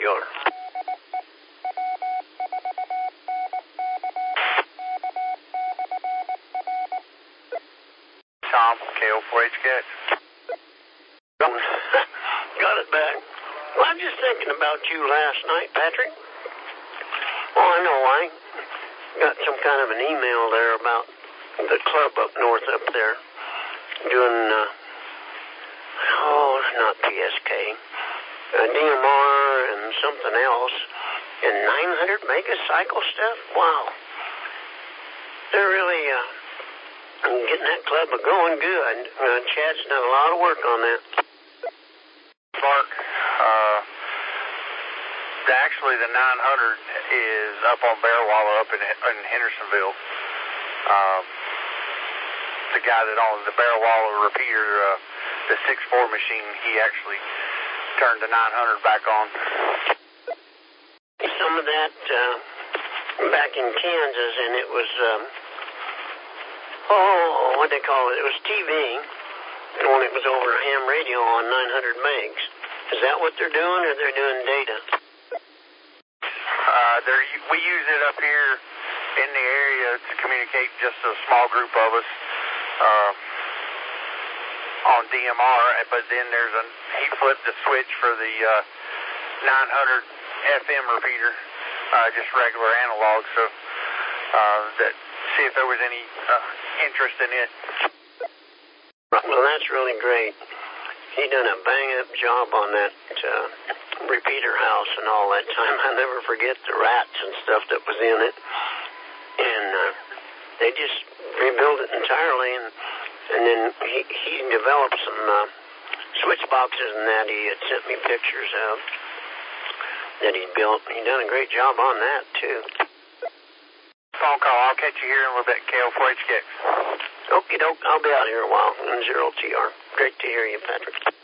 TR. Tom, KO4HKX. Got it back. Well, I'm just thinking about you last night, Patrick. Oh, I know. I got some kind of an email there about the club up north up there doing, not PSK, DMR and something else, and 900 megacycle stuff. Wow. They're really getting that club going good. Chad's done a lot of work on that. Mark, actually the 900 is up on Bearwaller up in Hendersonville. The guy that owns the Bearwaller repeater, the 6.4 machine, he actually turned the 900 back on. Some of that back in Kansas, and it was, what they call it? It was TV, and when it was over ham radio on 900 megs. Is that what they're doing, or they're doing data? We use it up here in the area to communicate, just a small group of us on DMR, but then he flipped the switch for the 900 FM repeater, just regular analog, so see if there was any interest in it. Well, that's really great. He done a bang-up job on that repeater house and all that time. I'll never forget the rats and stuff that was in it. And they just rebuilt it entirely, and then he developed some switch boxes and that he had sent me pictures of that he built. He done a great job on that, too. Phone call. I'll catch you here in a little bit, KO4HKX. Okie doke. I'll be out here a while in 0TR. Great to hear you, Patrick.